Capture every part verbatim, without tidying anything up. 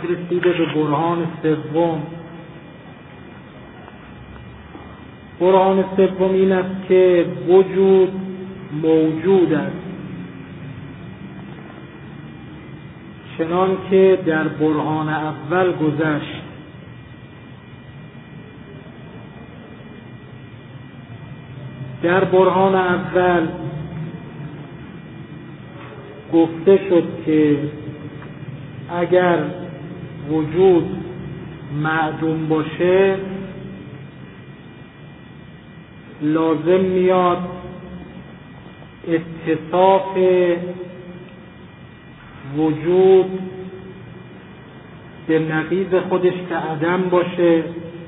رسیده به برهان سوم. برهان سوم این است که وجود موجود است، چنان که در برهان اول گذشت. در برهان اول گفته شد که اگر وجود معدوم باشه لازم میاد اتصاف وجود به نقیض خودش که عدم باشه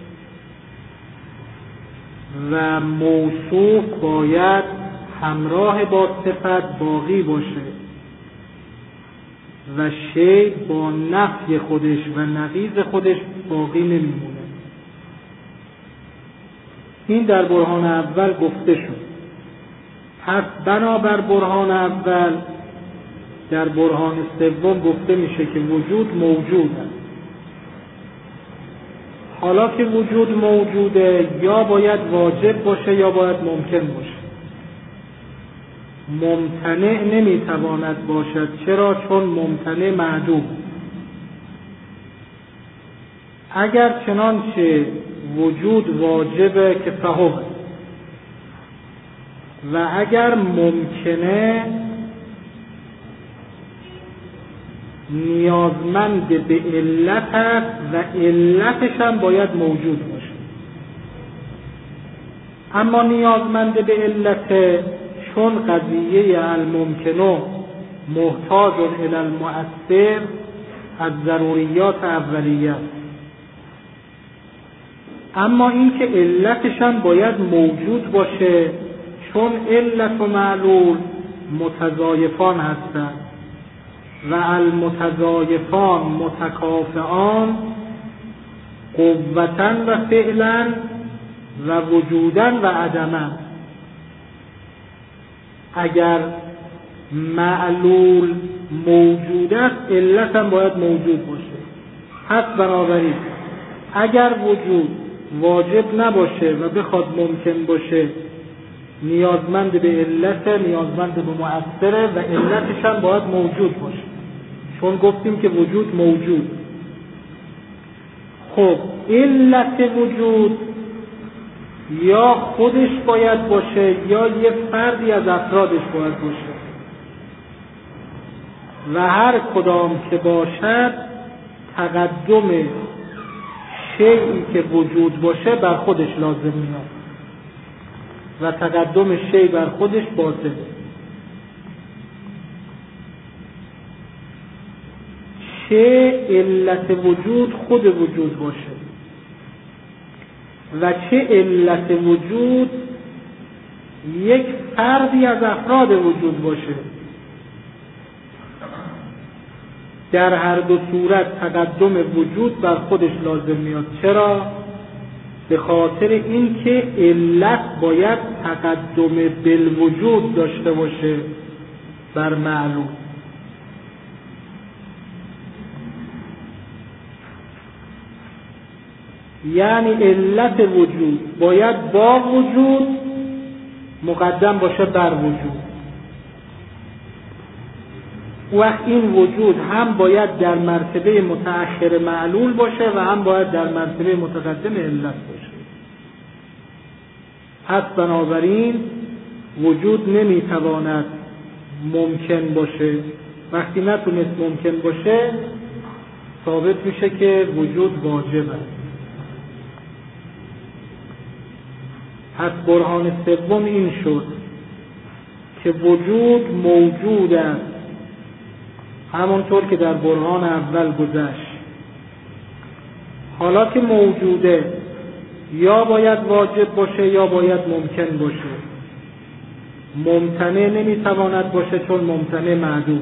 و موصوف باید همراه با صفت باقی باشه و شیء با نفی خودش و نقیض خودش باقی نمیمونه. این در برهان اول گفته شد. پس بنابر برهان اول در برهان سوم گفته میشه که وجود موجود است. حالا که وجود موجوده یا باید واجب باشه یا باید ممکن باشه. ممتنع نمیتواند باشد. چرا؟ چون ممتنع معدوم. اگر چنانچه وجود واجبه که فهمه و اگر ممکنه نیازمند به علت است و علتش هم باید موجود باشه. اما نیازمند به علت چون قضیه الممکنه محتاج الی المؤثر از ضروریات اولیه است. اما این که علتش هم باید موجود باشه چون علت و معلول متضایفان هستند و المتضایفان متکافئان قوتاً و فعلاً و وجوداً و عدماً. اگر معلول موجود است علت هم باید موجود باشه. پس بنابراین اگر وجود واجب نباشه و بخواد ممکن باشه نیازمند به علت، نیازمند به مؤثره و علتش هم باید موجود باشه چون گفتیم که وجود موجود. خب علت وجود یا خودش باید باشه یا یه فردی از افرادش باید باشه و هر کدام که باشد تقدم شیئی که وجود باشه بر خودش لازم میاد و تقدم شیء بر خودش باطله. چه علت وجود خود وجود باشه و چه علت وجود یک فردی از افراد وجود باشه، در هر دو صورت تقدم وجود بر خودش لازم میاد. چرا؟ به خاطر اینکه علت باید تقدم بالوجود داشته باشه بر معلوم. یعنی علت وجود باید با وجود مقدم باشه بر وجود. وقت این وجود هم باید در مرتبه متأخر معلول باشه و هم باید در مرتبه متقدم علت باشه. پس بنابراین وجود نمیتواند ممکن باشه. وقتی نتونست ممکن باشه ثابت میشه که وجود واجب است. پس برهان سوم این شد که وجود موجود است همونطور که در برهان اول گذشت. حالا که موجوده یا باید واجب باشه یا باید ممکن باشه. ممتنع نمیتواند باشه چون ممتنع معدوم.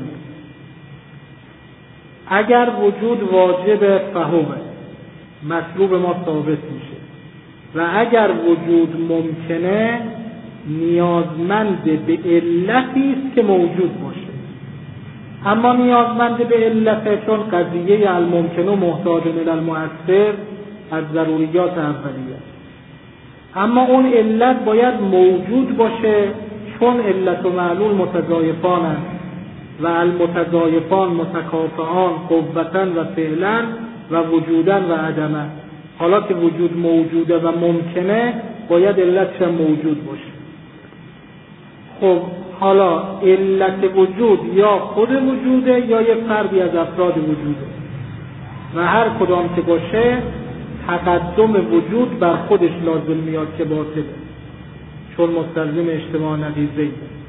اگر وجود واجب فهمه مطلوب ما ثابت میشه و اگر وجود ممکنه نیازمند به علتی است که موجود باشه. اما نیازمند به علت، چون قضیه الممکن و محتاج الی المؤثر از ضروریات اولیه. اما اون علت باید موجود باشه، چون علت و معلول متضایفانند و المتضایفان متکافئان قوتاً و فعلاً و وجوداً و عدماً. حالا که وجود موجوده و ممکنه باید علتش موجود باشه. خب حالا علت وجود یا خود وجوده یا یک فردی از افراد وجوده و هر کدام که باشه تقدم وجود بر خودش لازم میاد که باطله، چون مستلزم اجتماع نقیضه‌ای.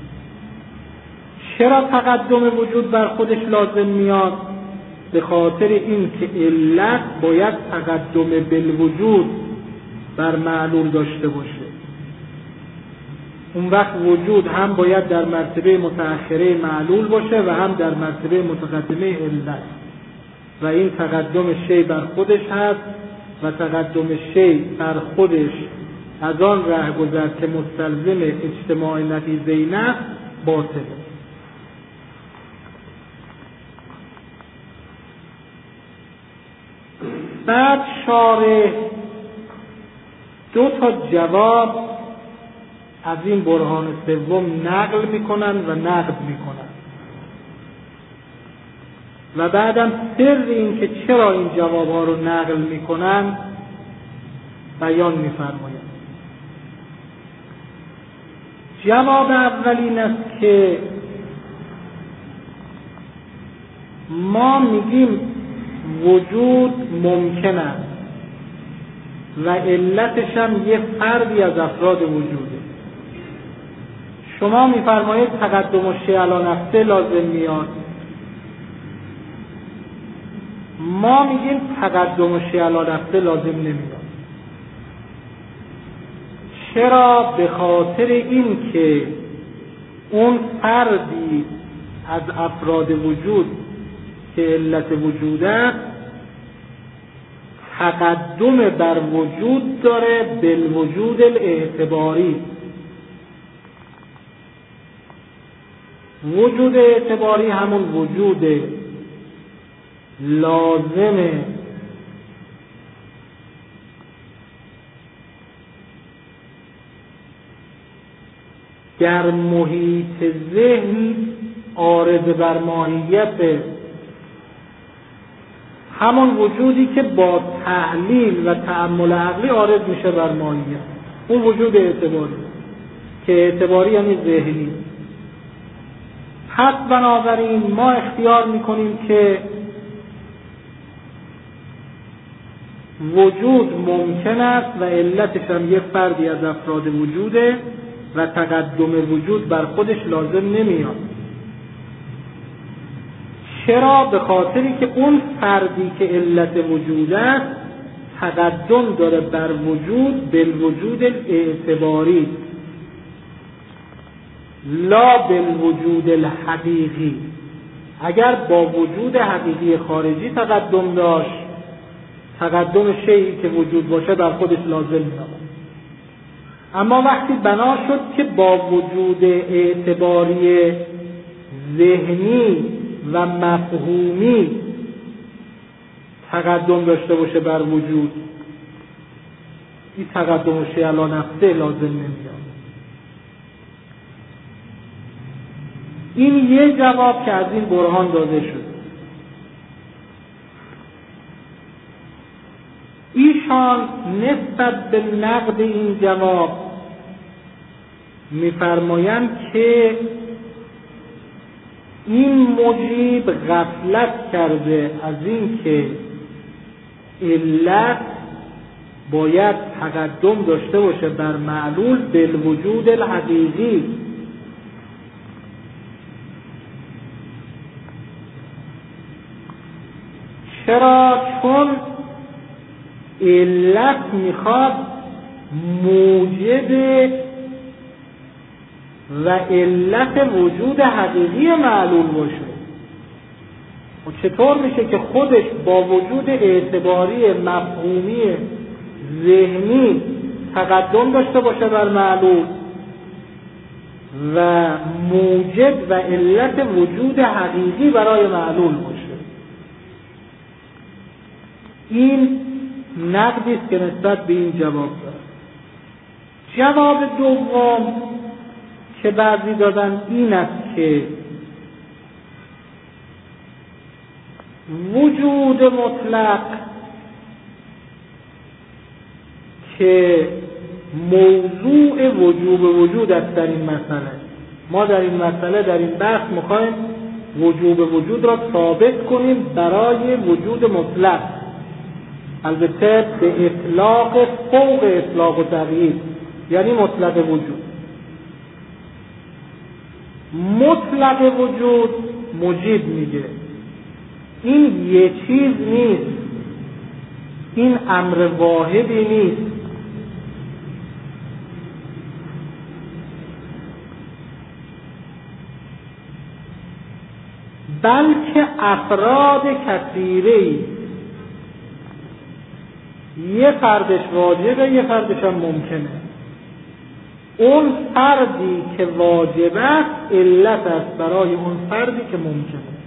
چرا تقدم وجود بر خودش لازم میاد؟ به خاطر این که علت باید تقدم بالوجود بر معلول داشته باشه. اون وقت وجود هم باید در مرتبه متأخره معلول باشه و هم در مرتبه متقدمه علت، و این تقدم شی بر خودش هست و تقدم شی بر خودش از آن ره گذر که مستلزم اجتماع نقیضه‌ای نه باطله. بعد شارح دو تا جواب از این برهان سوم نقل میکنن و نقد میکنن و بعدم سر این که چرا این جواب ها رو نقل میکنن بیان میفرمایند. جواب اول این است که ما میگیم وجود ممکن است و علتش هم یه فردی از افراد وجوده. شما میفرمایید تقدم الشیء علی نفسه لازم میاد، ما میگیم تقدم الشیء علی نفسه لازم نمیاد. چرا؟ به خاطر این که اون فردی از افراد وجود که علت وجود است تقدم بر وجود داره بالوجود الاعتباری. وجود اعتباری همون وجود لازمه در محیط ذهن عارض بر ماهیت، همون وجودی که با تحلیل و تأمل عقلی عارض میشه بر ماهیت، اون وجود اعتباری که اعتباری یعنی ذهنی. پس بنابراین ما اختیار میکنیم که وجود ممکن است و علتش هم یک فردی از افراد وجوده و تقدم وجود بر خودش لازم نمیاد. چرا؟ به خاطری که اون فردی که علت وجود است تقدم داره بر وجود بالوجود الاعتباری لا بالوجود الحقیقی. اگر با وجود حقیقی خارجی تقدم داشت، تقدم شیئی که وجود باشه بر خودش لازم میاد. اما وقتی بنا شد که با وجود اعتباری ذهنی و مفهومی تقدم داشته باشه بر وجود، این تقدم الشیء علی نفسه لازم نمیاد. این یه جواب که از این برهان داده شد. ایشان نسبت به نقد این جواب می‌فرمایند که این مجیب غفلت کرده از این که علت باید تقدم داشته باشه بر معلول بالوجود الحقیقی. چرا؟ چون علت میخواد موجب و علت وجود حقیقی معلول باشه. و چطور میشه که خودش با وجود اعتباری مفهومی ذهنی تقدم داشته باشه بر معلول و موجب و علت وجود حقیقی برای معلول باشه. این نقدی است که نسبت به این جواب داره. جواب دوم که بعضی دادن این است که وجود مطلق که موضوع وجوب وجود است در این مسئله، ما در این مسئله در این بحث میخوایم وجوب وجود را ثابت کنیم برای وجود مطلق، البته به اطلاق فوق اطلاق و تغییر، یعنی مطلق وجود. مطلق وجود مجیب میگه این یه چیز نیست، این امر واحدی نیست، بلکه افراد کثیره‌ای، یه فردش واجبه یه فردش هم ممکنه. اون فردی که واجب است علت است برای اون فردی که ممکنه.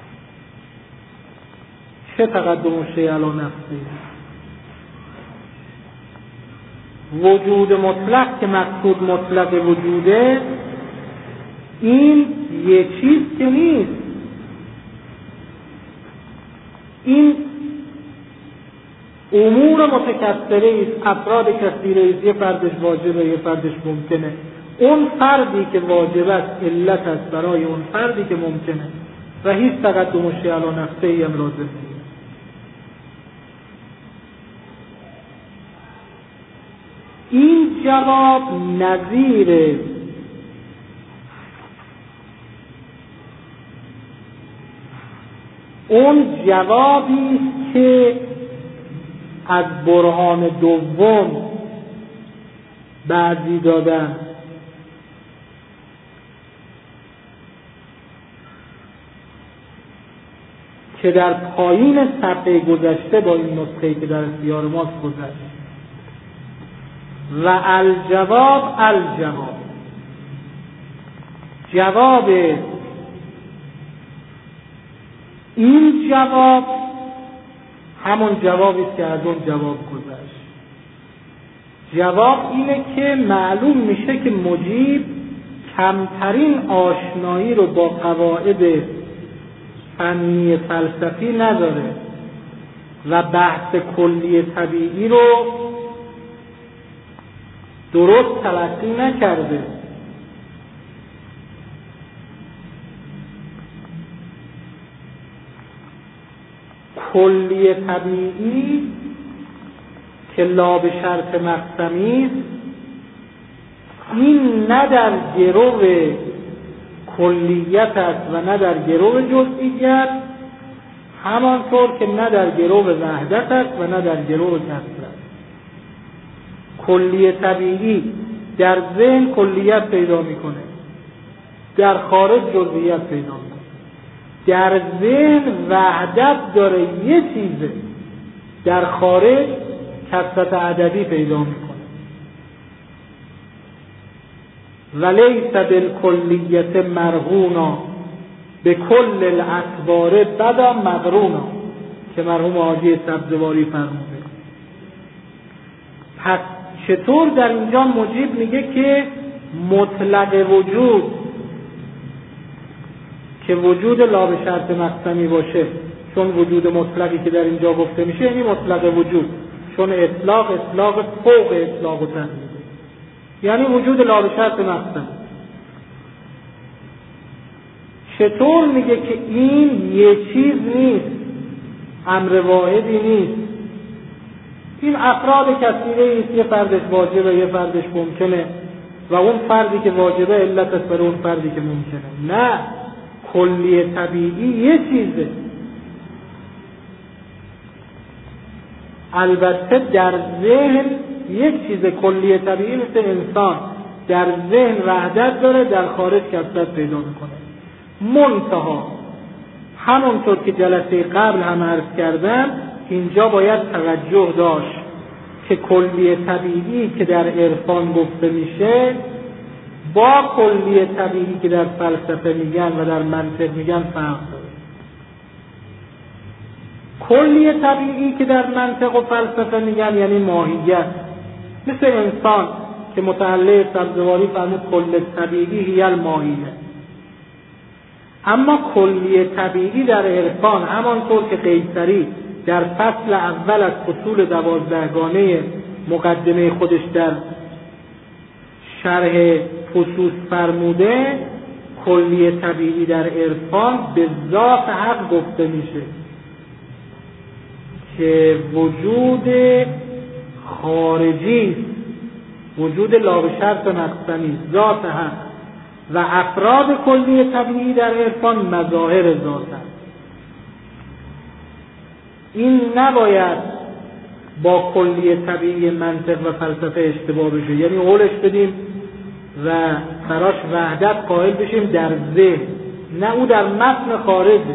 چه تقدم و شیء علی نفسه. وجود مطلق که مقصود مطلق وجوده، این یه چیز که نیست، این امور متکثره است، افراد کثیره است، یه فردش واجبه یه فردش ممکنه. اون فردی که واجب است علت است برای اون فردی که ممکنه و هیچ تقدم و شیء علی نفسه ای هم لازم نیست. این جواب نظیر اون جوابی است که از برهان دوم بعضی دادن که در پایین صفحه گذشته با این نسخه‌ای که در اختیار ماست گذشت. و الجواب الجواب جواب این جواب همون جوابی است که از اون جواب گذشت. جواب اینه که معلوم میشه که مجیب کمترین آشنایی رو با قواعد فنی فلسفی نداره و بحث کلی طبیعی رو درست تلقی نکرده. کلی طبیعی که لا به شرط مقسمی است، این نه در گرو کلیت است و نه در گرو جزئیت، همانطور که نه در گرو وحدت است و نه در گرو کثرت. کلی طبیعی در ذهن کلیت پیدا میکنه، در خارج جزئیت پیدا میکنه. در ذهن وحدت داره یه چیزه، در خارج کثرت عددی پیدا میکنه. ولیس بالکلیت مرهونا به کل الاطوار بدا مقرونا که مرحوم حاجی سبزواری فرموده. پس چطور در اینجا مجیب میگه که مطلق وجود که وجود لا به شرط مقسمی باشه، چون وجود مطلقی که در اینجا گفته میشه یعنی مطلق وجود، چون اطلاق اطلاق فوق اطلاق و تنظیم، یعنی وجود لا به شرط مقسمی. چطور میگه که این یه چیز نیست، امر واحدی نیست، این افراد کثیره است، یه فردش واجبه یه فردش ممکنه و اون فردی که واجبه علت است برای اون فردی که ممکنه. نه، کلی طبیعی یه چیزه. البته در ذهن یک چیز کلی طبیعی مثل انسان در ذهن وحدت داره، در خارج کثرت پیدا میکنه. منتها همونطور که جلسه قبل هم عرض کردم، اینجا باید توجه داشت که کلی طبیعی که در عرفان گفته میشه با کلیه طبیعی که در فلسفه میگن و در منطق میگن فرق داره. کلیه طبیعی که در منطق و فلسفه میگن یعنی ماهیت، مثل انسان که متعلق سبزواری فرمود کل طبیعی هی الماهیه. اما کلیه طبیعی در عرفان همانطور که قیصری در فصل اول از فصول دوازدهگانه مقدمه خودش در شرح فصوص فرموده، کلیه طبیعی در عرفان به ذات حق گفته میشه که وجود خارجی، وجود لا به شرط و نقصنی، ذات حق و افراد کلیه طبیعی در عرفان مظاهر ذات هست. این نباید با کلیه طبیعی منطق و فلسفه اشتباه بشه، یعنی قولش بدیم و براش وحدت قائل بشیم در ذهن، نه او در متن خارجه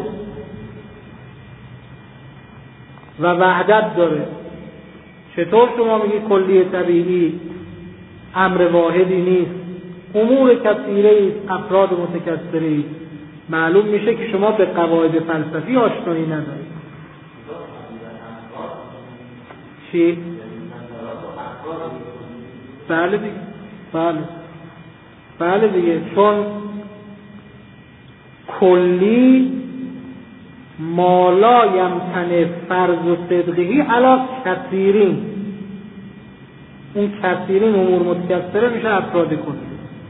و وحدت داره. چطور شما میگی کلیه طبیعی امر واحدی نیست، امور کثیره است، افراد متکثره است؟ معلوم میشه که شما به قواعد فلسفی آشنایی ندارید. چی؟ بله دیگه، بله بله دیگه، چون کلی مالا یمتن فرض و صدقی علا کثیرین، اون کثیرین امور متکثره میشه افراد کلی.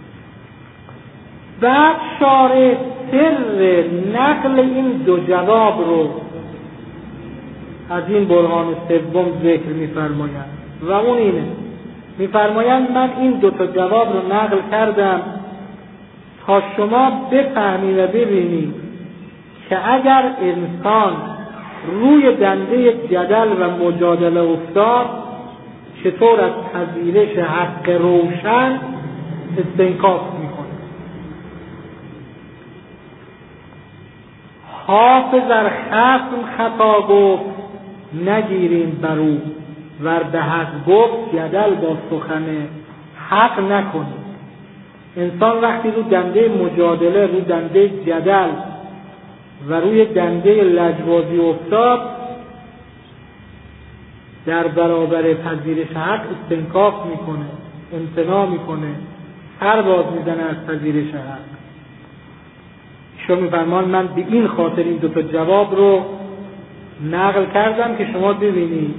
بعد شارع سر نقل این دو جواب رو از این برهان سوم ذکر می‌فرمایند و اون اینه، می‌فرمایند من این دو تا جواب رو نقل کردم تا شما بفهمید و ببینید که اگر انسان روی دنده جدل و مجادله افتاد چطور از پذیرش حق روشن استنکاف میکنه. حافظ ار خصم خطا گفت نگیریم برو، ور به حق گفت جدل با سخن حق نکنیم. انسان وقتی رو دنده مجادله، رو دنده جدل و روی دنده لجبازی افتاد، در برابر پذیرش حق استنکاف میکنه، امتناع میکنه، سر باز میزنه از پذیرش حق. شما میفرمان من به این خاطر این دوتا جواب رو نقل کردم که شما ببینید.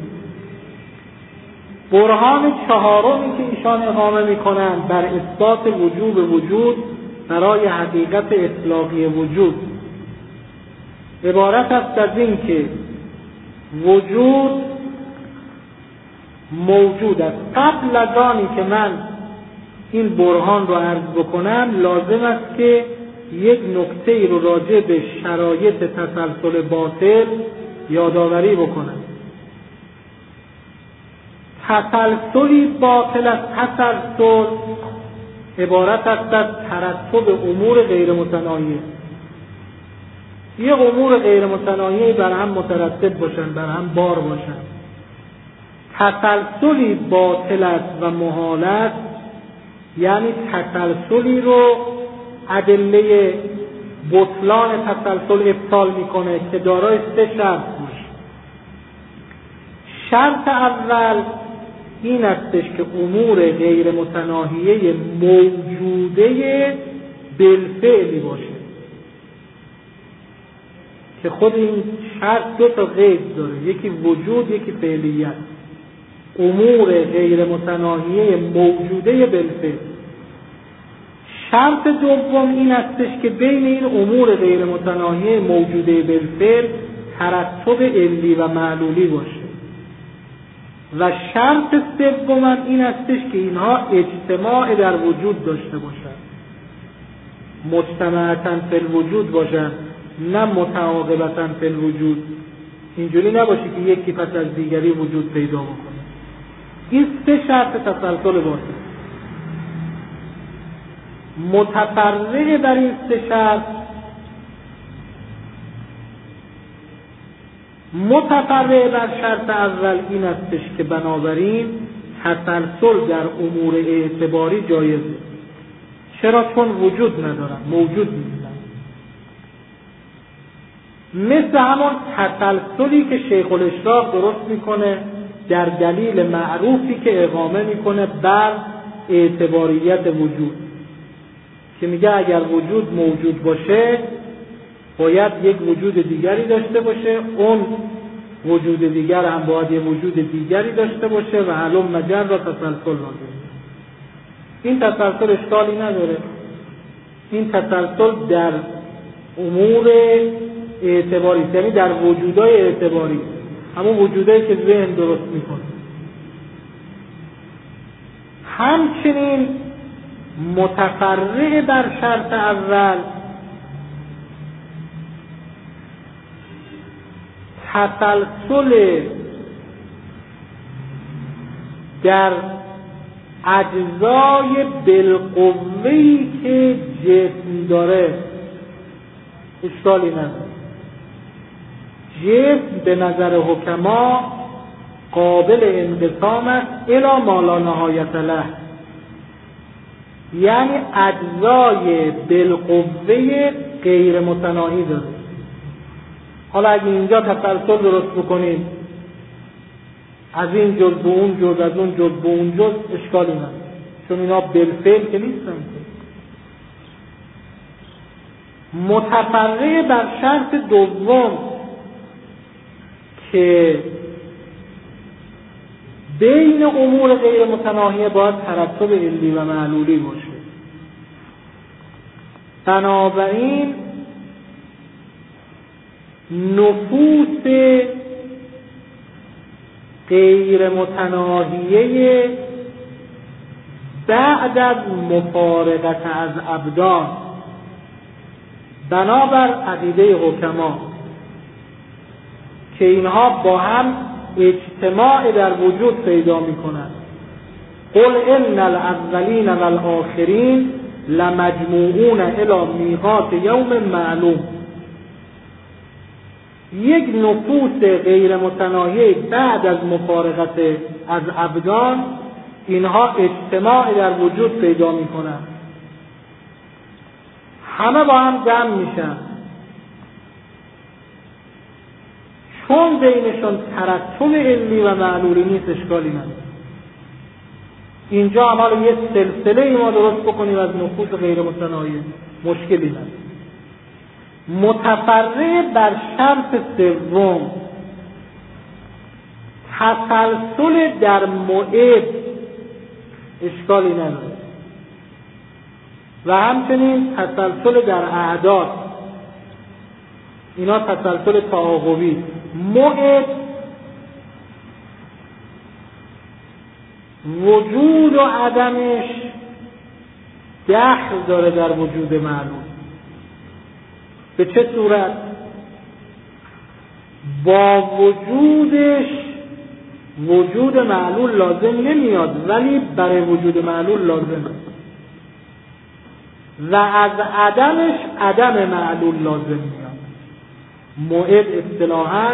برهان چهارمی که ایشان اقامه میکنند بر اثبات وجوب وجود برای حقیقت اطلاقی وجود عبارت است از این که وجود موجود است. قبل از آنی که من این برهان رو عرض بکنم لازم است که یک نکته ای رو راجع به شرایط تسلسل باطل یادآوری بکنم. تسلسلی باطل از تسلسل عبارت است از ترتب امور غیر متناهیه. یک امور غیر متناهیه بر هم مترتب باشن، بر هم بار باشن. تسلسلی باطل است و محال است، یعنی تسلسلی رو ادله بطلان تسلسل ابطال میکنه که دارای سه شرط باشه. شرط اول این استش که امور غیر متناهیه موجوده بالفعلی باشه، که خود این شرط دو تا قید داره، یکی وجود یکی فعلیت. امور غیر متناهیه موجوده بالفعل. شرط دوم این استش که بین این امور غیر متناهیه موجوده بالفعل ترتب علی و معلولی باشه. و شرط سوم این استش که اینها اجتماع در وجود داشته باشند، مجتمعاً فی الوجود باشند، نه متعاقباً فی الوجود. اینجوری نباشه که یکی پس از دیگری وجود پیدا بکنه. این سه شرط تسلسل باشه. متفرق بر این سه شرط متفرع بر شرط اول این استش که بنابراین تسلسل در امور اعتباری جایزه. چرا؟ چون وجود ندارن، موجود نیستن. مثل همون تسلسلی که شیخ الاشراق درست میکنه در دلیل معروفی که اقامه میکنه بر اعتباریت وجود، که میگه اگر وجود موجود باشه باید یک وجود دیگری داشته باشه، اون وجود دیگر هم باید یک وجود دیگری داشته باشه و هلم مجر را تسلسل لازم. این تسلسل اشکالی نداره. این تسلسل در امور اعتباری، یعنی در وجودهای اعتباری، همون وجودهایی که ذهن درست میکنه. همچنین متفرع بر شرط اول تسلسل در اجزای بالقوه‌ای که جسم داره اشکالی نداره. جسم به نظر حکما قابل انقسام است الی ما لا نهایت له، یعنی اجزای بالقوه غیر متناهی داره. حالا اگه اینجا تسلسل درست بکنیم از این جز به اون جز، از اون جز به اون جز، اشکالی نداره، چون اینا بالفعل که نیستن. متفرع بر شرط دوم که بین امور غیر متناهی باید ترتب علی و معلولی باشه. بنابراین نفوس غیر متناهیه بعد از مفارقت از ابدان بنابر عقیده حکما که اینها با هم اجتماع در وجود پیدا میکنند. قل ان الاولین والآخرین لمجموعون الی میقات یوم معلوم. یک نفوس غیر متناهی بعد از مفارقت از ابدان اینها اجتماع در وجود پیدا میکنند، همه با هم جمع میشن. چون بینشون ترتب علمی و معلولی نیست اشکالی نداره. اینجا عمال یه سلسله ای ما درست بکنیم از نفوس غیر متناهی، مشکلی نداره. متفرع بر شرط سوم تسلسل در موعد اشکالی نداره و همچنین تسلسل در اعداد، اینا تسلسل تعاقبی. موعد وجود و عدمش دخل داره در وجود معلوم. به چه صورت؟ با وجودش وجود معلول لازم نمیاد ولی برای وجود معلول لازمه، و از عدمش عدم معلول لازم میاد. موعد اصطلاحاً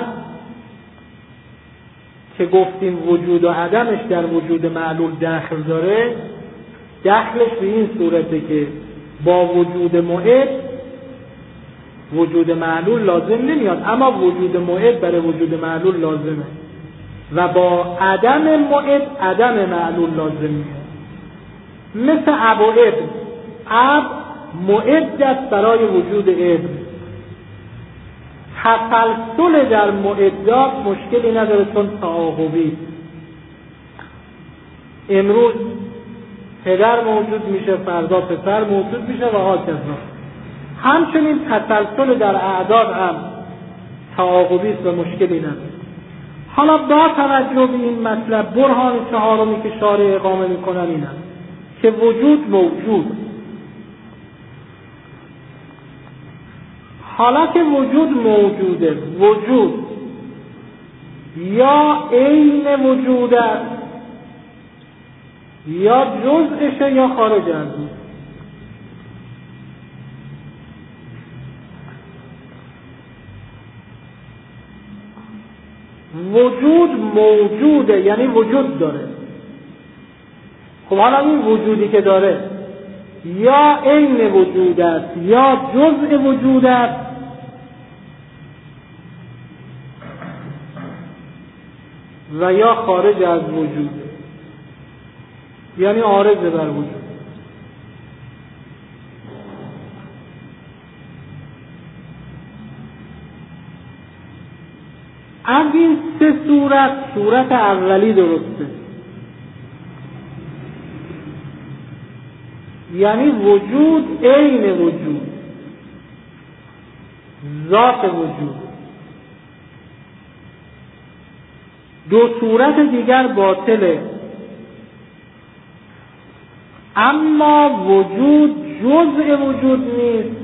که گفتیم وجود و عدمش در وجود معلول دخل داره، دخلش به این صورته که با وجود موعد وجود معلول لازم نمیاد، اما وجود موعد برای وجود معلول لازمه، و با عدم موعد عدم معلول لازم میاد. مثل اب و ابن، اب موعد است برای وجود ابن. تسلسل در موعدات مشکلی نداره چون تعاقبی. امروز پدر موجود میشه، فردا پسر موجود میشه و هاکذا. همچنین تسلسل در اعداد هم تعاقبی است و مشکلی نداره. حالا با توجه به این مطلب برهان چهارمی که شارع اقامه میکنن این است که وجود موجود. حالا که وجود موجوده، وجود یا عین وجود است یا جزءشه یا خارج از اون. وجود موجوده یعنی وجود داره. خب حالا این وجودی که داره یا عین وجود است یا جزء وجود است، و یا خارج از وجود، یعنی عارض بر وجود. از این سه صورت صورت اولی درسته، یعنی وجود عین وجود، ذات وجود. دو صورت دیگر باطله، اما وجود جزء وجود نیست.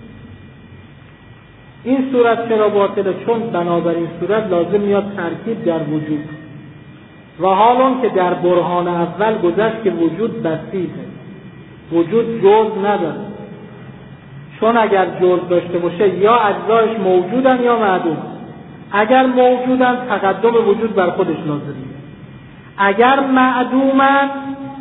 این صورت چرا باطله؟ چون بنابراین صورت لازم میاد ترکیب در وجود، و حال اون که در برهان اول گذشت که وجود بسیطه، وجود جز نداره، چون اگر جز داشته باشه یا اجزایش موجودن یا معدوم. اگر موجودن تقدم وجود بر خودش لازمه، اگر معدومن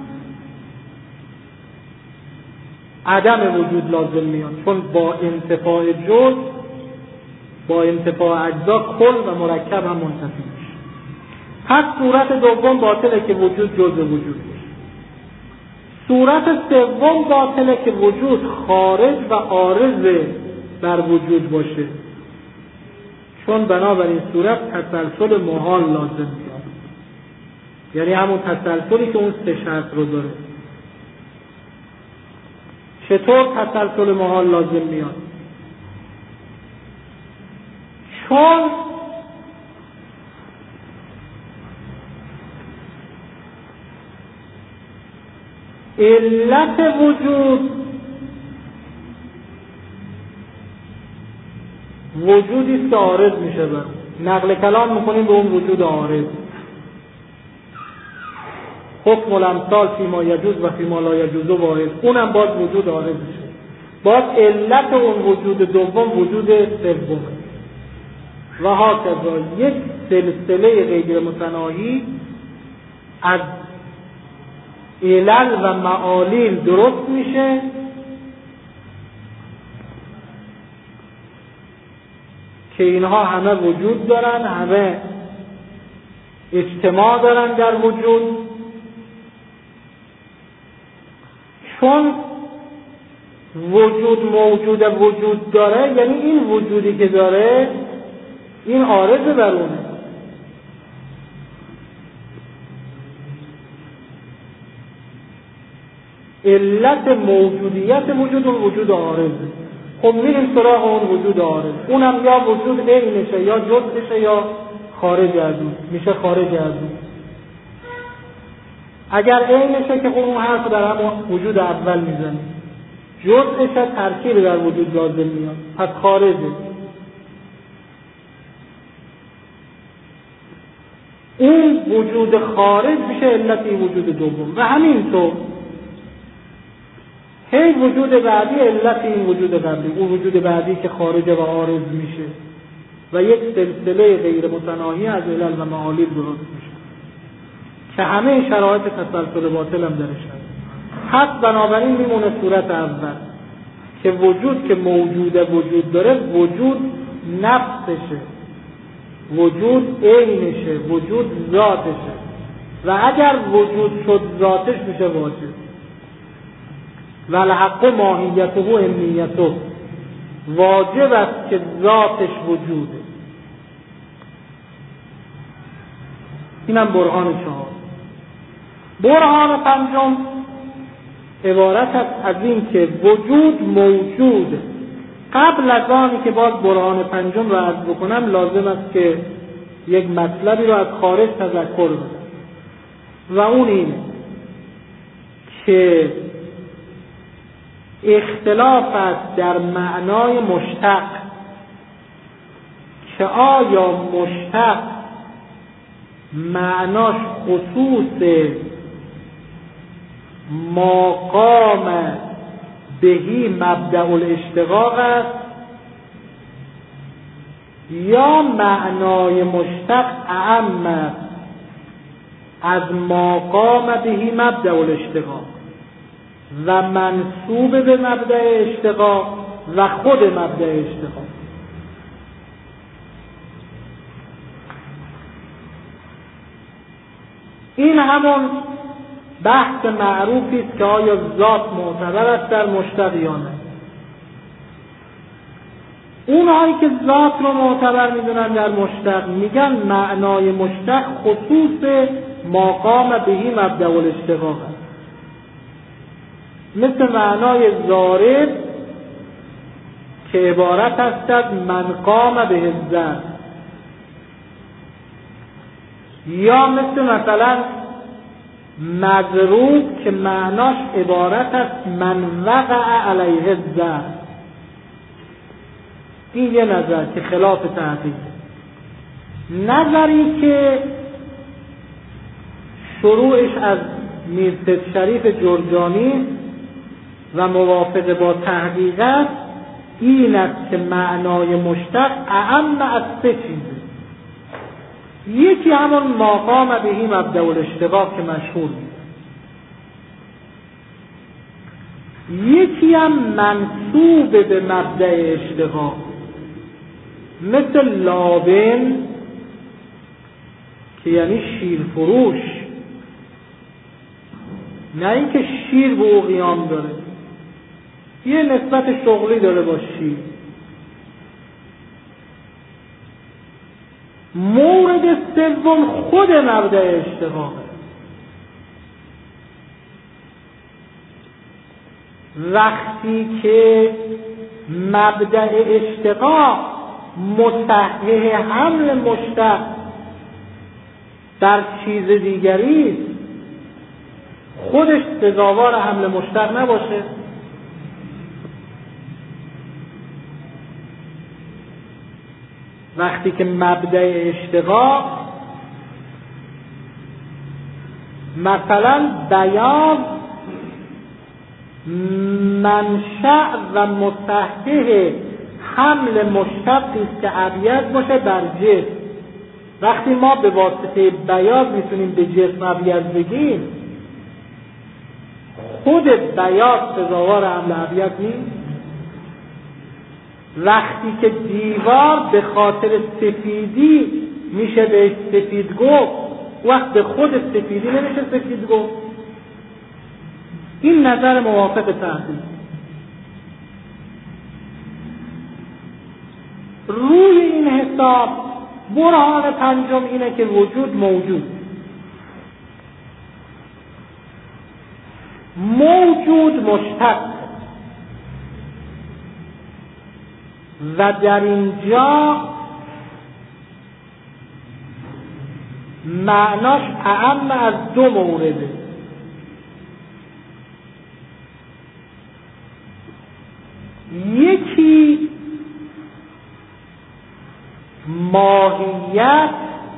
عدم وجود لازم میاد، چون با انتفاع جز با انتفاع اجزا کل و مرکب هم منتفی میشه. پس صورت دوم باطله که وجود جزء وجود باشه. صورت سوم باطله که وجود خارج و عارض بر وجود باشه، چون بنابراین صورت تسلسل محال لازم میاد، یعنی همون تسلسلی که اون سه شرط رو داره. چطور تسلسل محال لازم میاد؟ چون علت وجود وجودی است که عارض میشه بر نقل کلام میکنیم به اون وجود عارض. حکم الامثال فیما یجوز و فیما لا یجوز واحد، اونم باز وجود عارض میشه. باز علت اون وجود دوم وجود سومه، و هاکذا یک سلسله غیر متناهی از علل و معالیل درست میشه که اینها همه وجود دارن، همه اجتماع دارن در وجود. چون وجود موجود وجود داره، یعنی این وجودی که داره این عارض بر اونه. علت موجودیت وجود اون وجود عارضه. خب میریم سراغ اون وجود عارض، اونم یا وجود عینشه یا جزءشه یا خارج از اون، میشه خارج از اون. اگر عینشه که خب اون حرف در همون وجود اول میزنیم، جزءشه ترکیب در وجود لازم میاد، پس خارجه. اون وجود خارج میشه علت این وجود دوم، و همینطور هی وجود بعدی علت این وجود قبلی، اون وجود بعدی که خارجه و عارض میشه، و یک سلسله غیر متناهی از علل و معالیل درست میشه که همه این شرایط تسلسل باطل هم درش هست. پس بنابراین میمونه صورت اول که وجود که موجود وجود داره، وجود نفسشه، وجود عینشه، وجود ذاتشه، و اگر وجود شد ذاتش میشه واجب. و الحق ماهیته و امیته، واجب است که ذاتش وجوده. اینم برهان چهار. برهان پنجم عبارت است از این که وجود موجود. قبل از آنی که باز برهان پنجم رو عرض بکنم، لازم است که یک مطلبی رو از خارج تذکر بدم، و اون اینه که اختلاف است در معنای مشتق، که آیا مشتق معناش خصوص ما قام بهی مبدأ الاشتقاق است، یا معنای مشتق اعم از ما قام بهی مبدأ الاشتقاق. و منسوب به مبدأ اشتقاق و خود مبدأ اشتقاق. این همون بحث معروفی است که آیا ذات معتبر است در مشتق یا نه. اونهایی که ذات رو معتبر میدونن در مشتق میگن معنای مشتق خصوص ما قام بهی مبدأ الاشتقاق است، مثل معنای ضارب که عبارت است از من قام به الضرب، یا مثل مثلا مضروب که معناش عبارت است من وقع علیه الضرب. این یه نظر که خلاف تحقیق. نظری که شروعش از میرسید شریف جرجانی و موافق با تحقیق است این است که معنای مشتق اعم از سه چیزه. یکی همون ما قام بهی مبدأ الاشتقاق که مشهور میشه، یکی هم منسوب به مبدأ اشتقاق مثل لابن که یعنی شیر فروش، نه اینکه شیر به او قیام داره، یه نسبت شغلی داره با شیر. مورد سوم خود مبدأ اشتقاقه. وقتی که مبدأ اشتقاق مصحح حمل مشتق در چیز دیگری خودش سزاوار حمل مشتق نباشه، وقتی که مبدأ اشتقاق مثلا بیاض منشأ و مصحح حمل مشتقی است که ابیض باشه بر جسم، وقتی ما به واسطه بیاض میتونیم به جسم ابیض بگیم، خود بیاض سزاوار حمل ابیض نیست. وقتی که دیوار به خاطر سفیدی میشه بهش سفید گفت، وقت به خود سفیدی نمیشه سفید گفت. این نظر موافق تحقیق. روی این حساب برهان پنجم اینه که وجود موجود موجود مشتق و در اینجا معناش اعم از دو مورده. یکی ماهیت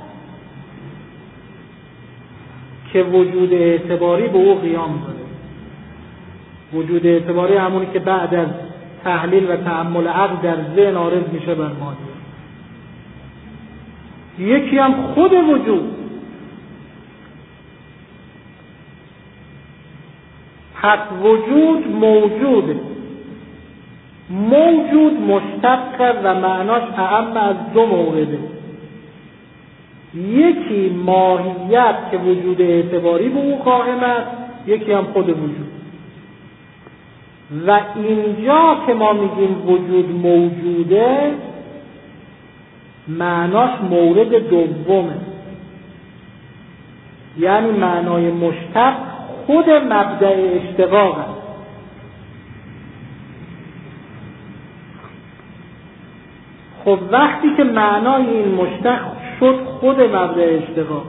که وجود اعتباری به او قیام داره. وجود اعتباری همونی که بعد از تحلیل و تأمل عقل در ذهن عارض میشه بر ماهیت. یکی هم خود وجود. پس وجود موجوده، موجود مشتق و معناش اعم از دو مورده. یکی ماهیت که وجود اعتباری به او قائم است، یکی هم خود وجود. و اینجا که ما میگیم وجود موجوده معناش مورد دومه، یعنی معنای مشتق خود مبدأ اشتقاق است. خب وقتی که معنای این مشتق شد خود مبدأ اشتقاق،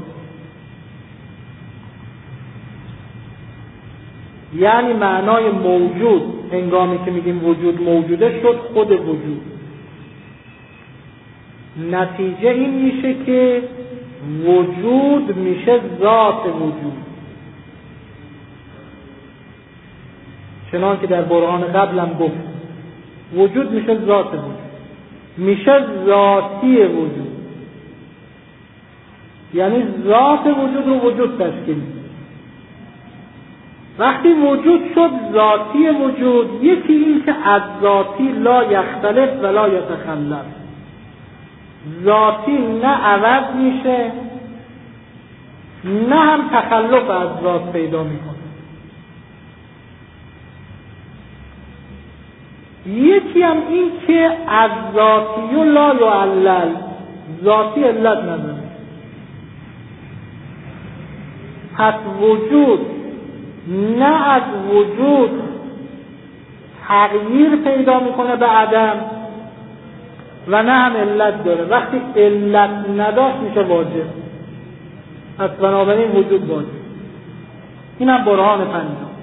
یعنی معنای موجود هنگامی که میگیم وجود موجوده شد خود وجود، نتیجه این میشه که وجود میشه ذات وجود، چنان که در برهان قبلم گفت وجود میشه ذات وجود، میشه ذاتی وجود، یعنی ذات وجود رو وجود تشکیل میده. وقتی وجود شد ذاتی وجود، یکی این که از ذاتی لا یختلف و لا یتخلف، ذاتی نه عوض میشه نه هم تخلف از ذات پیدا میکنه. یکی هم این که از ذاتی و لا یعلل، ذاتی علت نداره. پس وجود نه از وجود تغییر پیدا میکنه به عدم و نه هم علت داره. وقتی علت نداشت میشه واجب، پس بنابراین وجود واجب. این هم برهان پنجم.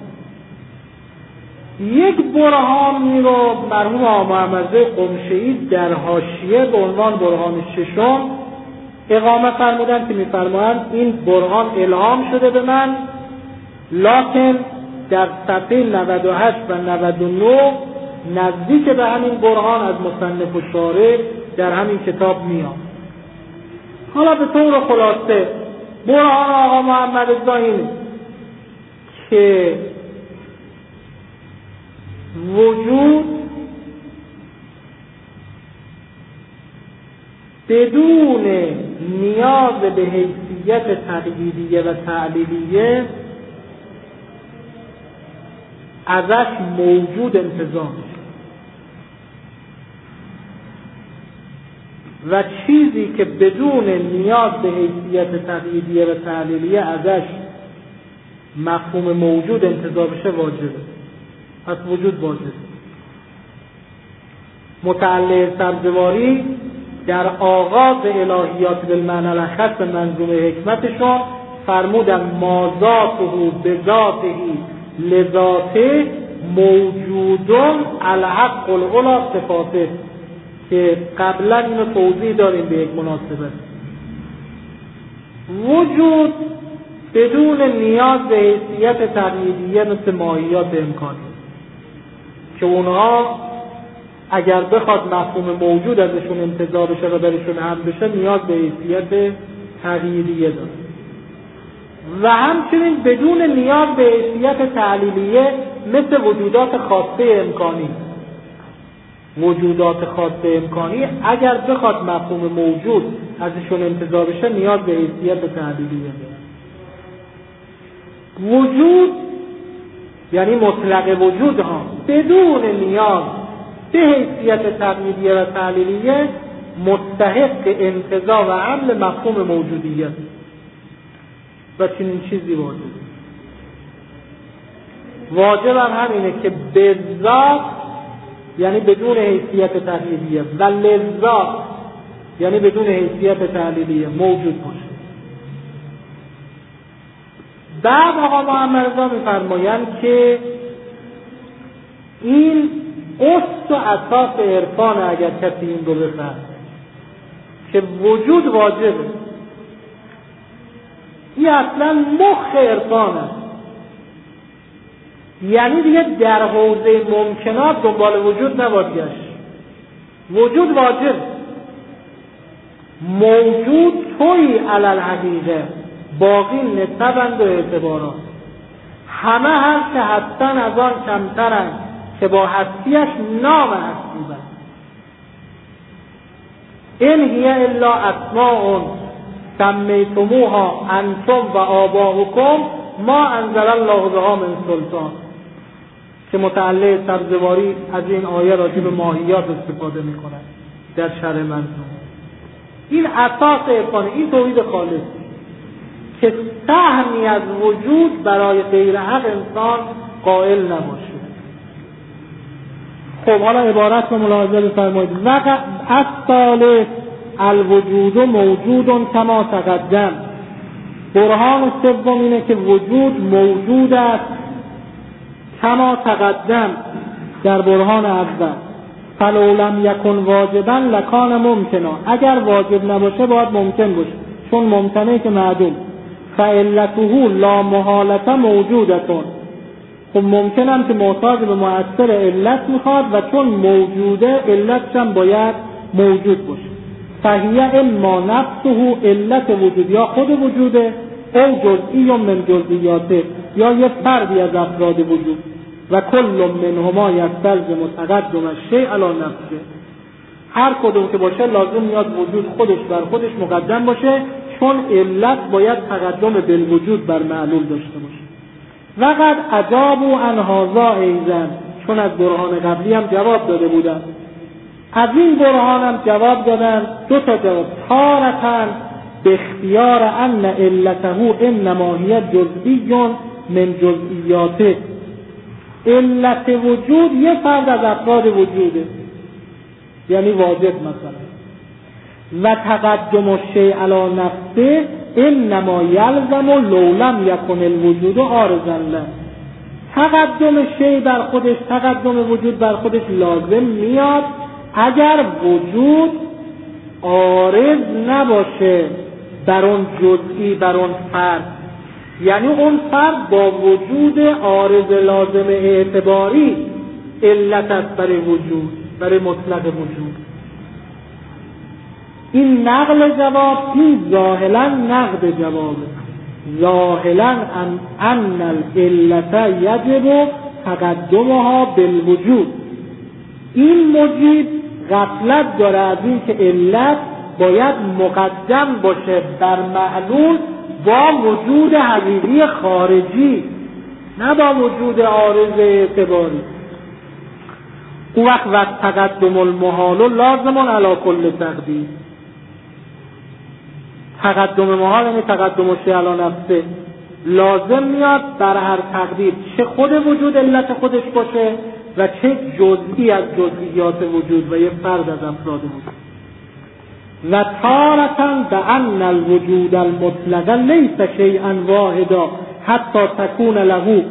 یک برهانی رو مرحوم آقا محمد قمشه‌ای در حاشیه به عنوان برهان ششم اقامه فرمودن که میفرمایند این برهان الهام شده به من، لکن در صفحه نود و هشت و نود و نه نزدیک به همین برهان از مصنف و شارح در همین کتاب میاد. حالا به طور خلاصه برهان آقا محمد رضا اینه که وجود بدون نیاز به حیثیت تقییدیه و تعلیلیه ازش موجود انتزاع میشه و چیزی که بدون نیاز به حیثیت تقییدیه و تعلیلیه ازش مفهوم موجود انتزاع بشه واجبه. پس وجود واجبه. متعلق سبزواری در آغاز الهیات بالمعنی الاخص منظومه حکمتشون فرمودن ما ذاته بذاته لذاته موجودون الحق العلا صفاته، که قبلا اینو توضیح داریم به یک مناسبت. وجود بدون نیاز به حیثیت تقییدیه مثل ماهیات امکانی که اونها اگر بخواد مفهوم موجود ازشون انتزاع بشه و برشون هم بشه نیاز به حیثیت تقییدیه داره، و همچنین بدون نیاز به حیثیت تعلیلیه مثل وجودات خاصه امکانی. وجودات خاصه امکانی اگر بخواد مفهوم موجود ازشون انتزاع بشه نیاز به حیثیت تعلیلیه داره. وجود یعنی مطلق وجود ها بدون نیاز به حیثیت تقییدیه و تعلیلیه مستحق انتزاع و عمل مفهوم موجودیت و چنین چیزی واجب. واجب هم همینه که به ذات یعنی بدون حیثیت تقییدیه و لذات یعنی بدون حیثیت تعلیلیه موجود باشه. بعد آقا محمد رضا می‌فرمایند که این اصل و اساس عرفان اگر کسی این رو بفهم که وجود واجبه، این اصلا مخ عرفان است. یعنی دیگه در حوزه ممکنات دنبال وجود نباید گشت. وجود واجب، موجود توی علی الحقیقه، باقی نسبند و اعتبارات. همه هست که هستن از آن کمترن که با هستیش نام هستی بند. این هی الا اسماء سمیتموها انتم و آباؤکم ما انزل الله بها من سلطان، که متعلق سبزواری از این آیه راجع به ماهیات استفاده میکنن در شرح منظوم. این اساس عرفان، این توحید خالص که سهمی از وجود برای غیر حق انسان قائل نباشه. خب حالا عبارت رو ملاحظه بفرمایید. وقع الثالث الوجود موجود کما تقدم. برهان سوم اینه که وجود موجود است کما تقدم در برهان اول. فلو لم یکن واجبا لکان ممکنا، اگر واجب نباشه باید ممکن باشه، چون ممکنه که معدوم. فعلته لا محالة موجودتون، خب ممکنم که محتاج به مؤثر علت میخواد و چون موجوده علتش هم باید موجود باشه. فهیه اما نفسه علت وجود، یا خود وجوده، او جزئی من جزئیاته، یا یه فردی از افراد وجود. و کل منهما یستلزم تقدم الشیء علی نفسه، هر کدوم که باشه لازم میاد وجود خودش بر خودش مقدم باشه، چون علت باید تقدم بالوجود بر معلول داشته باشه. وقد اجابوا عن هذا ایضا، چون از برهان قبلی هم جواب داده بودن، از این برهان هم جواب دادن دو تا جواب. تارتاً به اختیار ان علته انما هی جزئی من جزئیاته، علت وجود یه فرد از افراد وجوده، یعنی واجب مثلا. و تقدم الشیء علی نفسه انما یلزم لو لم یکن الوجود عارضا له، تقدم شیء بر خودش، تقدم وجود بر خودش لازم میاد اگر وجود عارض نباشه بر اون جزئی، بر اون فرد. یعنی اون فرد با وجود عارض لازم اعتباری علت است برای وجود، برای مطلق وجود. این نقل جواب، این ظاهرا نقد جوابه. ظاهرا ان ان العلت یجب تقدمها بالوجود. این مجیب غفلت داره از این که علت باید مقدم باشه بر معلول با وجود حقیقی خارجی، نه با وجود عارض اعتباری. او وقت وقت تقدم المحال لازم علی کل تقدیر. تقدم محال یعنی تقدم الشیء علی نفسه، لازم میاد بر هر تقدیر، چه خود وجود علت خودش باشه و چه جزئی از جزئیات وجود و یه فرد از افراد وجود. و تارتاً بأن الوجود المطلق لیس شیئا واحدا حتی تکون له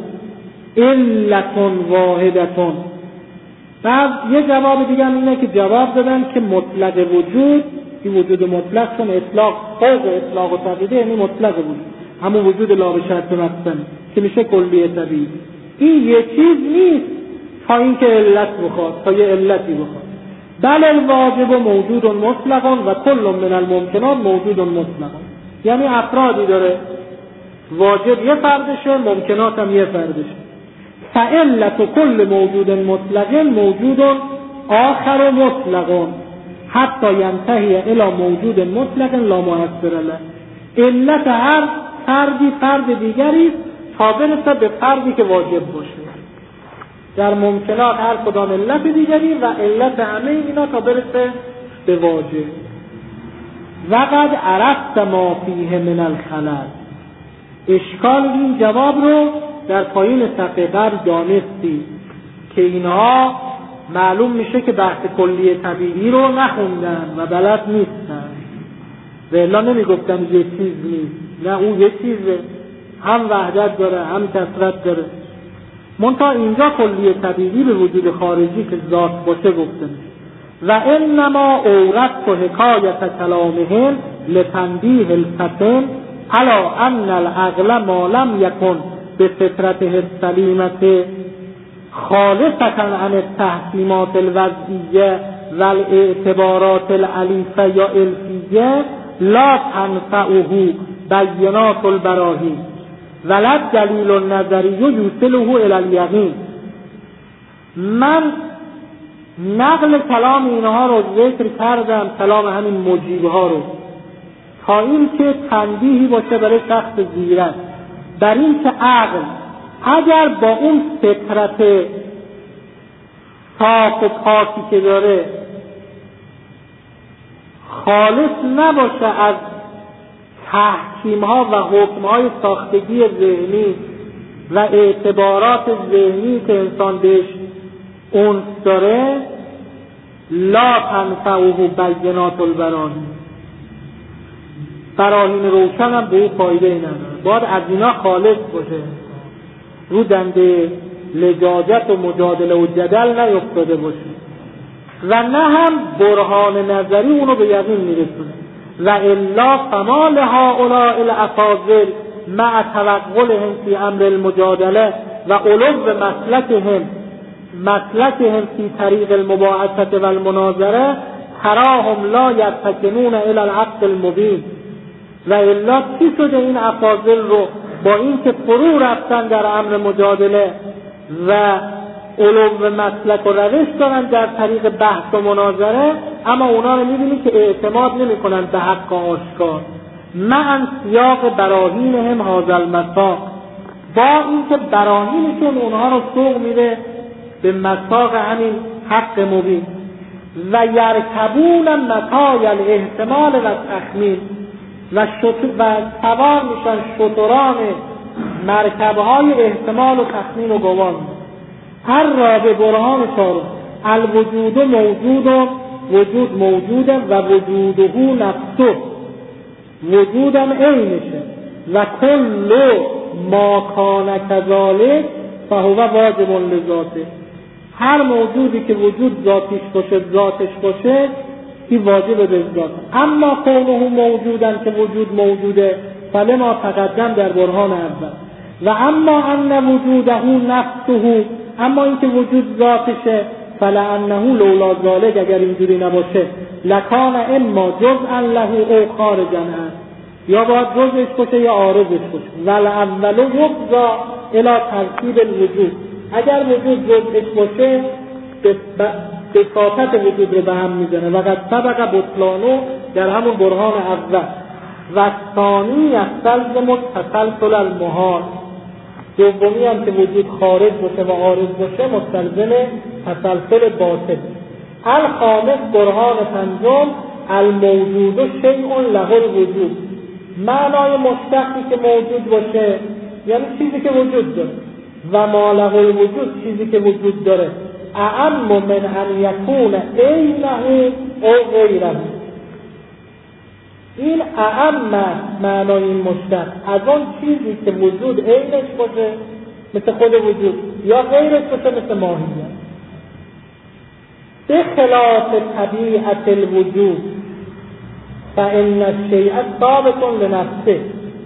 علت واحدة. بعد یه جواب دیگه اینه که جواب دادن که مطلق وجود، این وجود مطلق چون اطلاق فوق اطلاق و تقییده، یعنی مطلق وجود همون وجود لا به شرط مقصد که میشه کلی طبیعی، این یه چیز نیست تا اینکه علت بخواد، تا یه علتی بخواد. بل الواجب موجود مطلق و کل من الممکنات موجود مطلق. یعنی افرادی داره، واجب یه فردشه، ممکنات هم یه فردشه. فعلت کل موجود مطلق موجود آخر مطلق حتی ینتهی الی موجود مطلق لا مؤثر له. علت هر فردی فرد دیگری تا برسه به فردی که واجب باشه. در ممکنات هر کدام علت دیگری و علت همه اینا تا برسه به واجب. وقد عرفت ما فیه من الخلل. اشکال این جواب رو در پایین صفحه قبل دانستی که اینها معلوم میشه که بحث کلی طبیعی رو نخوندن و بلد نیستن. و الا نمیگفتن یه چیز نیست، نه اون یه چیزه، هم وحدت داره هم کثرت داره. منتها اینجا کلی طبیعی به وجود خارجی که ذات باشه گفتن. و انما اورث و حکایت کلامهم لتنبیه الفتن علی ان العقل ما لم یکن به فطرته السلیمه خالصة عن التحکیمات الوضعیه و الاعتبارات العلیفه یا الفیه لا تنفعه بینات البراهین ولد دلیل النظری یوصله الی الیقین. من نقل کلام اینها رو ذکر کردم، کلام همین مجیبها رو، تا این که تنبیهی باشه برای شخص زیرک در این که عقل اگر با اون فطرت صاف و پاکی که داره خالص نباشه از تحکیم ها و حکم های ساختگی ذهنی و اعتبارات ذهنی که انسان بهش اونس داره، لا تنفعه بینات البراهین، براهین روشن هم به این فایده ای نداره. باید از اینا خالص باشه، رو دنده لجاجت و مجادله و جدل نیفتاده باشه و نه هم برهان نظری اونو به یقین میرسونه. و الا فما لهؤلاء الافاضل مع توغلهم فی امر المجادله و علو مسلکهم مسلکهم فی طریق المباحثه و المناظره تراهم لا یتکنون الی العقل المبین. و الا چی شده این افاضل رو با اینکه فرو رفتن در امر مجادله و علو مسلک و روش دارن در طریق بحث و مناظره، اما اونا رو می‌بینی که اعتماد نمی‌کنن به حق آشکار. مع سیاق براهینهم هذا المساق، با اینکه براهینشون اونها رو سوق میده به مساق همین حق مبین. و یرکبون متاع الاحتمال و تخمین، و و سوار میشن شتران مرکبهای احتمال و تخمین و گمان. هر را به برهان چارم الوجود موجود و وجود موجوده و وجوده نفسه، وجودم عینشه و کل ما کان کذالک فهو واجب لذاته. هر موجودی که وجود ذاتیش باشه ذاتش باشه این واجب به ذات. اما کونه موجودن که وجود موجوده فلما تقدم در برهان اول. و اما ان وجوده نفسه، اما اینکه وجود ذاتشه فلانه لولا ذالک، اگر اینجوری نباشه لکان اما جزءا له او خارجا عنه، یا باید جزءش باشه یا عارضش باشه. والاول یفضی الی ترتیب الوجود، اگر وجود جزءش باشه بساطت وجود رو به هم میزنه. و قد سبق بطلانو در همون برهان اول. و ثانی یستلزم تسلسل المحال، دومی هم که وجود خارج باشه و عارض باشه مستلزم تسلسل باطل. الخامس برهان پنجم الموجود شیء له الوجود، معنای مشتقی که موجود باشه یعنی چیزی که وجود داره، و ما له الوجود چیزی که وجود داره اعم من ان یکون عینه او غیره. این اعم معنای این مشتق از اون چیزی که وجود عینش باشه مثل خود وجود یا غیرش باشه مثل ماهیت. به خلاف طبیعت الوجود فإن الشیء ثابت لنفسه.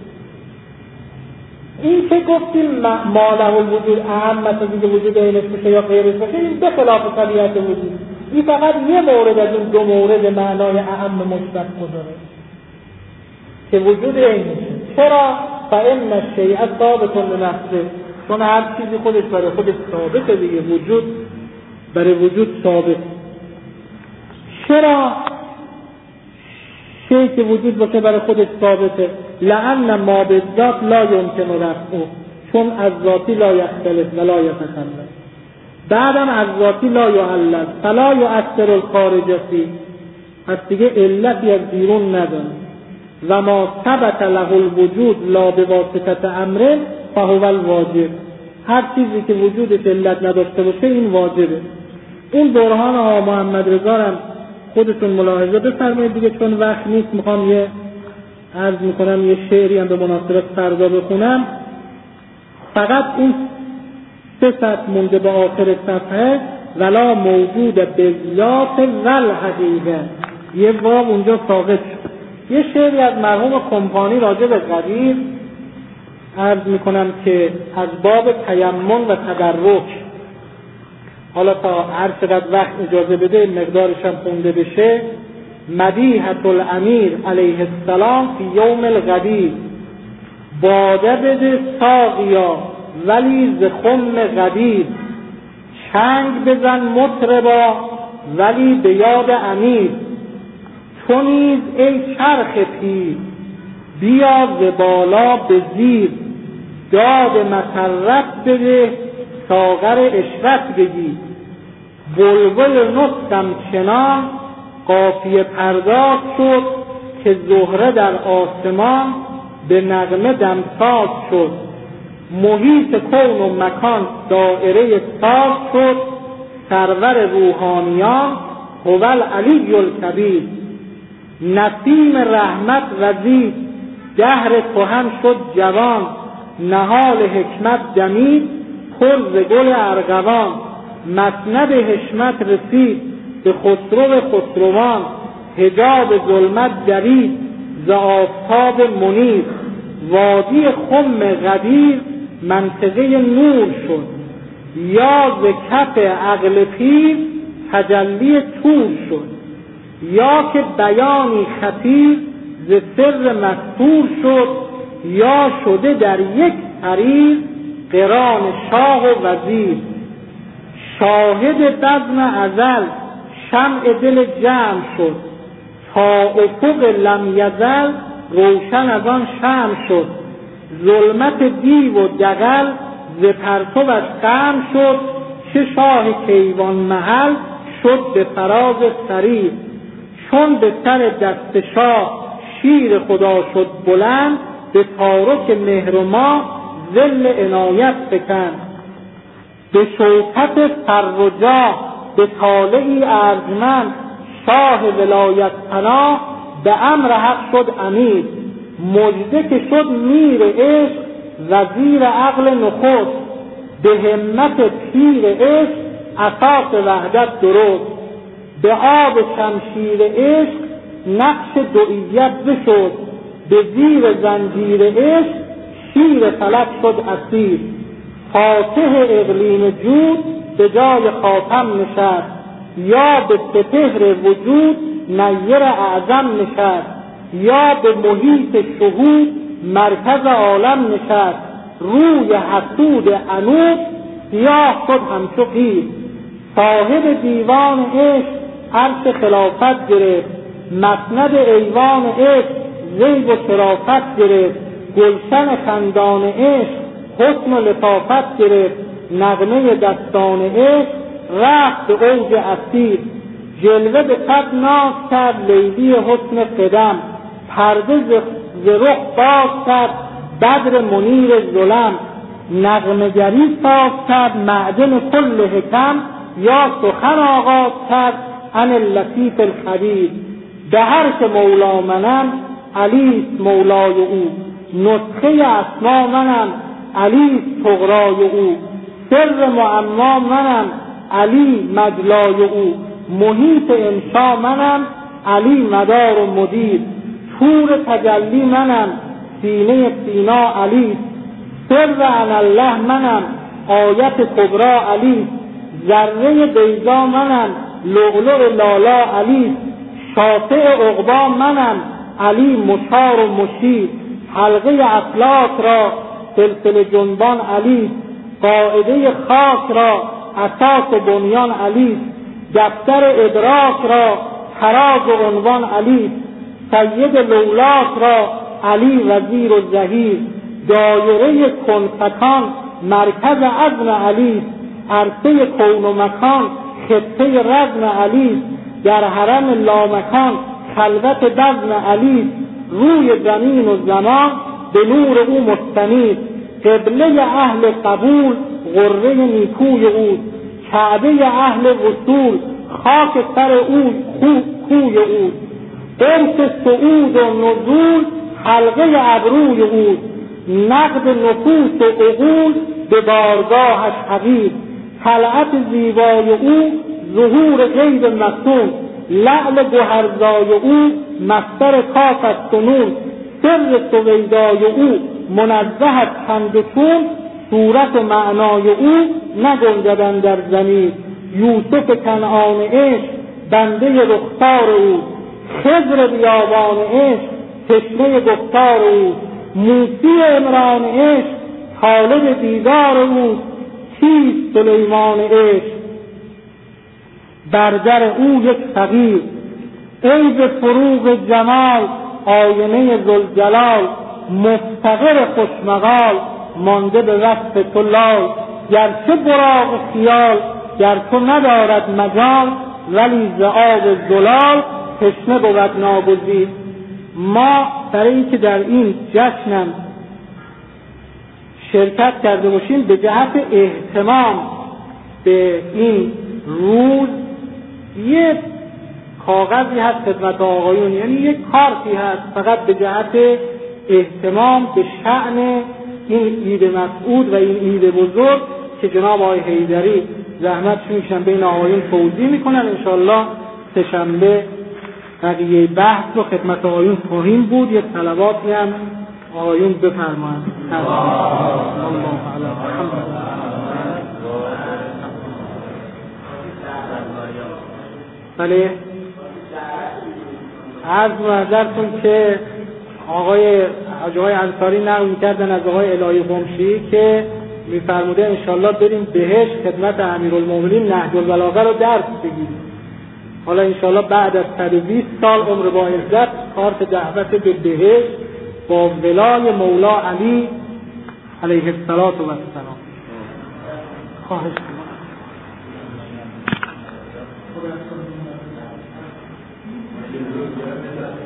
این که گفتیم ما له الوجود اهم مثل دیگه وجود عینش باشه یا غیرش باشه، این به خلاف طبیعت وجود. این فقط یه مورد از اون دو مورد معنای اهم مشتق گذاره که وجود عینش. چرا؟ فإن الشیء ثابت لنفسه، چون هر چیزی خودش برای خودش ثابته دیگه، وجود برای وجود ثابت. چرا شیء که وجود باشه برای خودش ثابته؟ لأن ما بالذات لا يمكن رفعه، چون از ذاتی لا یختلف ولا یتخلف. بعدم از ذاتی لا یعلل فلا یؤثر الخارج فيه، پس دیگه علتی از بیرون نداره. و ما ثبت له الوجود لا بواسطه امر فهو الواجب، هر چیزی که وجودش علت نداشته باشه این واجبه. این برهان ها محمد رضا هم خودتون ملاحظه بفرمایید دیگه، چون وقت نیست. میخوام یه عرض میکنم یه شعری هم به مناسبت فردا بخونم. فقط این سه سطر مونده به آخر صفحه. ولا موجود بذات ول حقیقه، یه واو اونجا ساقط شد. یه شعری از مرحوم کمپانی راجع به قدیر عرض میکنم که از باب تیمم و تدرک، حالا تا هر چقدر وقت اجازه بده مقدارش هم خونده بشه. مدیحة الامیر علیه السلام فی یوم الغدیر، باده بده ساقیا ولی ز خم غدیر، چنگ بزن مطربا ولی به یاد امیر، تو نیز ای چرخ پیر بیا ز بالا به زیر، داد مسرت بده ساغر اشرت بگی، بلبل نطقم چنان قافیه پرداز شد، که زهره در آسمان به نغمه دمساز شد، محیط کون و مکان دائره ساز شد، سرور روحانیان هو العلی الکبیر، نسیم رحمت وزید دهر کهن شد جوان، نهال حکمت دمید پر ز گل ارغوان، مسند حشمت رسید به خسرو خسروان، حجاب ظلمت درید ز آفتاب منیر، وادی خم غدیر منطقه نور شد، یا ز کف عقل پیر تجلی طور شد، یا که بیانی خطیر ز سر مستور شد، یا شده در یک حریر قران شاه و وزیر. شاهد بزم ازل شمع دل جمع شد، تا افق لم یزل روشن از آن شمع شد. ظلمت دیو و دغل ز پرتوش خم شد، چه شاه کیوان محل شد به فراز سریر. چون به سر دست شاه شیر خدا شد بلند، به تارک مهر و ما ظل عنایت فکند. به شوکت فر و جاه به طالعی ارجمند، شاه ولایت پناه به امر حق شد امیر. مژده که شد میر عشق وزیر عقل نخست، به همت پیر عشق اساس وحدت درست. به آب شمشیر عشق نقش دویت بشد، به زیر زنجیر عشق شیر فلک شد اسیر. فاتح اقلیم جود به جای خاتم نشست، یا به سپهر وجود نیر اعظم نشست. یا به محیط شهود مرکز عالم نشست، روی حسود عنود سیاه شد همچو قیر. صاحب دیوان عشق عرش خلافت گرفت، مسند ایوان عشق زیب و شرافت گرفت. گلشن خندان عشق حسن و لطافت گرفت، نغمه دستان عشق رفت به اوج اسیر. جلوه به قد ناز کرد لیلی حسن قدم، پرده ز رخ باز کرد بدر منیر ظلم. نغمه‌گری ساز کرد معدن کل حکم، یا سخن آغاز کرد عن اللطیف الخبیر. به هر که مولا منم علیست مولای او، نسخه اسما منم علیست طغرای او. سر معما منم علی مجلای او، محیط انشا منم علی مدار و مدیر. تور تجلی منم سینه سینا علی، سر انالله منم آیت کبرا علی. ذره بیضا منم لؤلؤ لالا علی، شافع عقبا منم علی مشار و مشیر. حلقه افلاک را سلسله جنبان علی، قاعده خاک را اساس و بنیان علی. دفتر ادراک را تراز و عنوان علی، سید لولاک را علی وزیر و ظهیر. دایره کنفکان مرکز عزم علی، عرصه کون و مکان خطه رزم علی. در حرم لامکان خلوت بزم علی، روی زمین و زمان به نور او مستنیر. قبله اهل قبول غره نیکوی او، کعبه اهل وصول خاک سر او کوی او. قرص صعود و نزول حلقه ابروی او، نقد نفوس و عقول به بارگاهش حقیر. طلعت زیبای او ظهور غیب مصون، لعل گوهرزای او مصدر کاف است و نون. سر سویدای او منزه از چند و چون، صورت و معنای او نگنجد در ضمیر. یوسف کنعان عشق بنده رخسار او، خضر بیابان عشق تشنه گفتار او. موسی عمران عشق طالب دیدار او، چیست سلیمان عشق بر در او یک فقیر. ای به فروغ جمال آینه ذوالجلال، مفتقر خوشمقال مانده به وصف تو لال. گرچه براق خیال گر تو ندارد مجال، ولی ز آب زلال تشنه بود ناگزیر. ما برای اینکه در این جشنم شرکت کرده باشیم به جهت اهتمام به این روز یک کاغذی هست خدمت آقایون، یعنی یک کارتی هست فقط به جهت اهتمام به شأن این عید مسعود و این عید بزرگ که جناب آقای حیدری زحمت میشن بین آقایون توضیح میکنن. انشالله سه‌شنبه بقیه بحث رو خدمت آقایون خواهیم بود. یک صلواتی هم آقایون بفرمایند. بله عرض معذرتون که آقای حاج آقای انصاری نقل می‌کردن از آقای الهی قمشی که می‌فرموده انشالله بریم بهشت خدمت امیرالمومنین نهج البلاغه رو درس بگیریم. حالا انشالله بعد از صد و بیست سال عمر با عزت کارت دعوت به بهشت با ولای مولا علی علیه السلام و السلام. خواهش می‌کنم.